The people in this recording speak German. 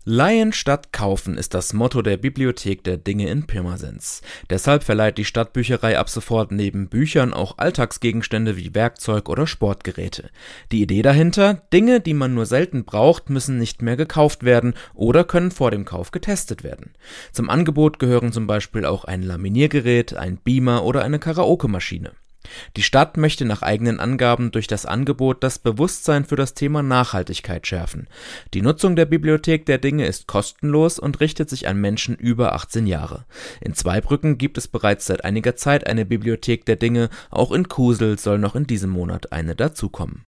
Leihen statt kaufen ist das Motto der Bibliothek der Dinge in Pirmasens. Deshalb verleiht die Stadtbücherei ab sofort neben Büchern auch Alltagsgegenstände wie Werkzeug oder Sportgeräte. Die Idee dahinter: Dinge, die man nur selten braucht, müssen nicht mehr gekauft werden oder können vor dem Kauf getestet werden. Zum Angebot gehören zum Beispiel auch ein Laminiergerät, ein Beamer oder eine Karaoke-Maschine. Die Stadt möchte nach eigenen Angaben durch das Angebot das Bewusstsein für das Thema Nachhaltigkeit schärfen. Die Nutzung der Bibliothek der Dinge ist kostenlos und richtet sich an Menschen über 18 Jahre. In Zweibrücken gibt es bereits seit einiger Zeit eine Bibliothek der Dinge, auch in Kusel soll noch in diesem Monat eine dazukommen.